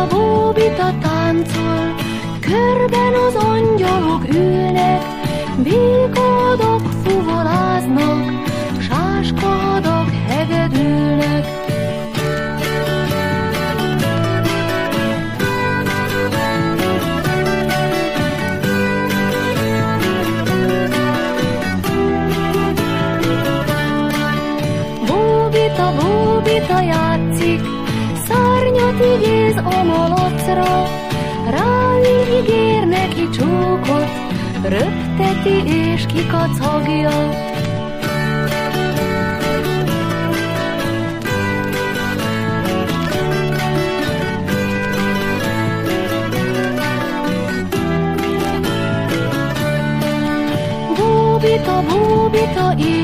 bóbita táncol, körben az angyalok ülnek, békadok fuvoláznak, sáskadak hegedülnek. Bóbita játszik, szárnyat igéz a malacra, ráül ígér neki csókot, röpteti és kikacagja. Bóbita